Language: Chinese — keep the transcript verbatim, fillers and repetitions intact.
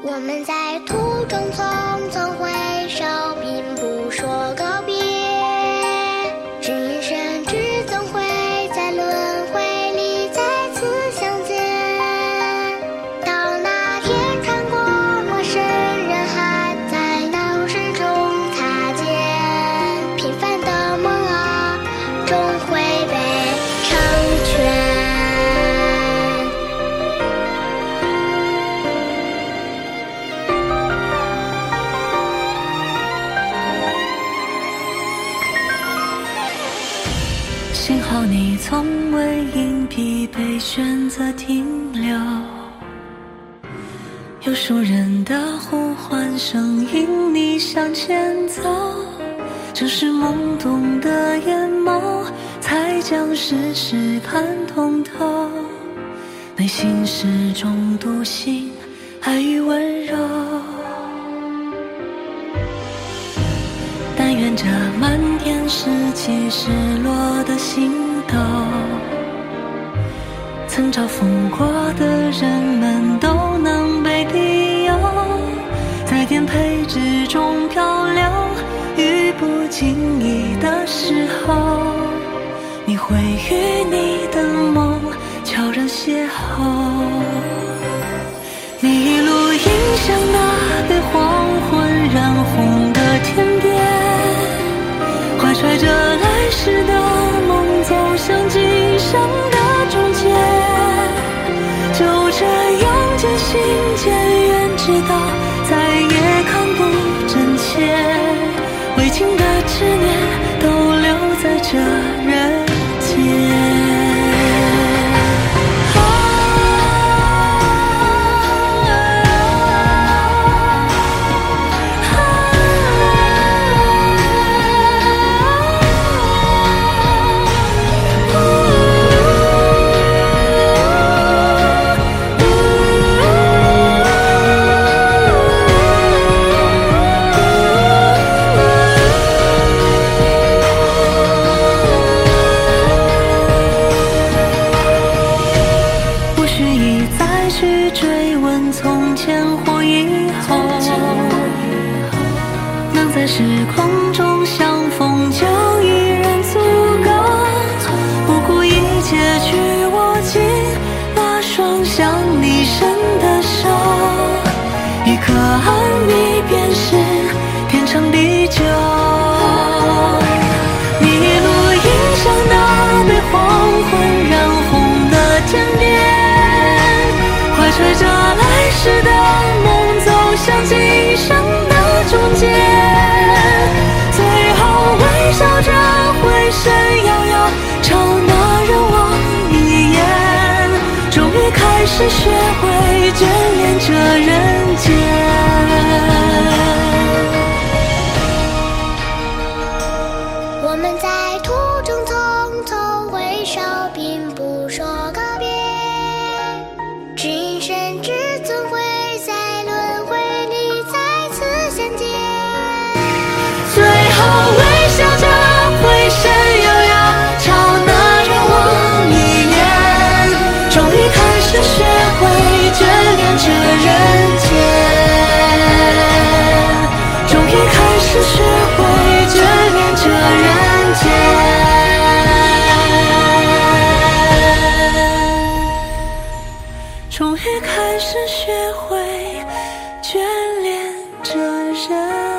我们在途中匆匆回首，并不说告别。只因生之总会在轮回里再次相见。到那天穿过陌生人海，在闹市中擦肩。平凡的梦啊，终会被成全。 幸好你从未因疲惫选择停留，有熟人的呼唤声引你向前走，正是懵懂的眼眸，才将世事看通透。内心始终笃信爱与温柔，但愿这漫天拾起失落的星斗，曾遭逢过的人们都能被庇佑，在颠沛之中漂流，于不经意的时候，你会与你的梦悄然邂逅。你一路迎向那被黄昏染红的天边，怀揣着来时的梦，走向今生的终结。就这样渐行渐远，直到再也看不真切，未尽的执念都留在这人间。去追问从前或以后，能在时空中相逢就已然足够，不顾一切去握紧那双向你伸的手，一颗安你便是天长地久。你一路迎向那被黄昏染红的天边，怀揣着来时的梦，走向今生的终结。最后微笑着回身，遥遥朝那人望一眼，终于开始学会眷恋这人间。 我们在途中匆匆回首，并不说告别。只因生之总会在轮回里再次相见。 最后微笑着回身，遥遥朝那人望一眼，终于开始学会眷恋这人间，终于开始学会眷恋这人间。终于开始学会眷恋这人。